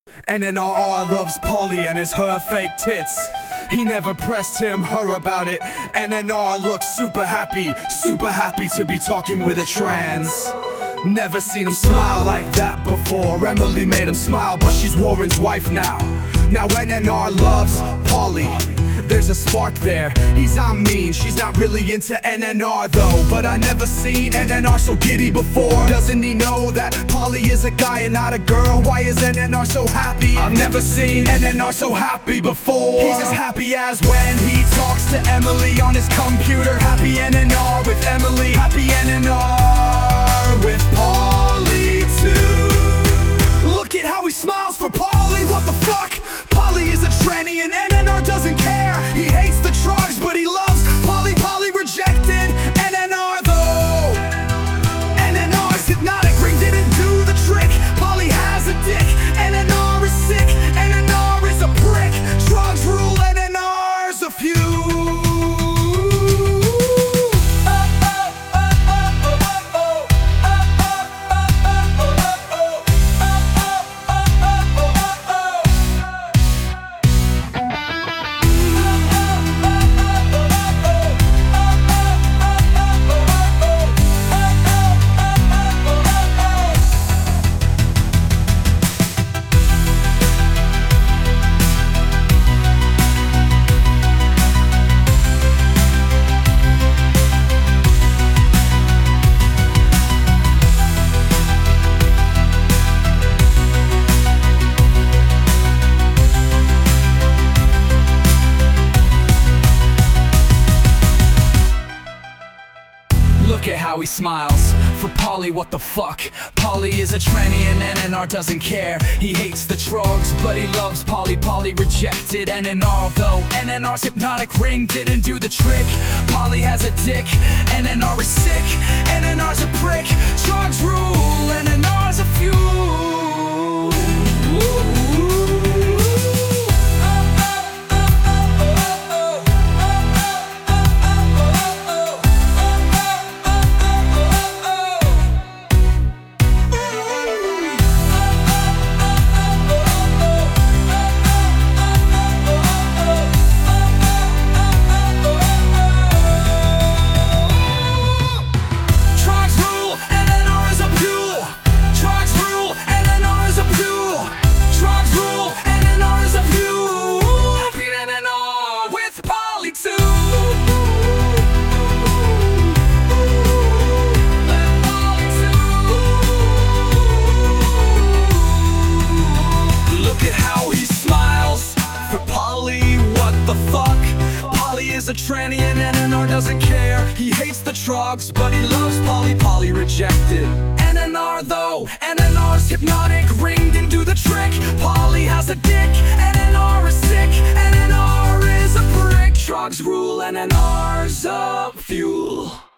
NNR loves Polly and it's her fake tits. He never pressed her about it. NNR looks super happy to be talking with a trans. Never seen him smile like that before. Emily made him smile, but she's Warren's wife now. Now NNR loves Polly. There's a spark there. He's on mean, she's not really into NNR though. But I never seen NNR so giddy before. Doesn't he know that Polly is a guy and not a girl? Why is NNR so happy? I've never seen NNR so happy before. He's as happy as when he talks to Emily on his computer. Happy NNR with Emily, happy NNR with Polly too. Look at how he smiles for Polly, what the fuck? Polly is a tranny and NNR doesn't care. He hates the drugs but he loves Polly. Polly rejected NNR though. NNR's hypnotic ring didn't do the trick. Polly has a dick, NNR is sick. NNR is a prick. Drugs rule, NNR's a few. Look at how he smiles for Polly, what the fuck? Polly is a tranny and NNR doesn't care. He hates the drugs but he loves Polly. Polly rejected NNR though. NNR's hypnotic ring didn't do the trick. Polly has a dick, NNR is sick. NNR's a prick. Drugs rule, NNR's a few. Is a tranny and NNR doesn't care. He hates the drugs but he loves Polly. Polly rejected NNR though. NNR's hypnotic ring didn't do the trick. Polly has a dick, NNR is sick. NNR is a prick. Drugs rule, NNR's a fuel.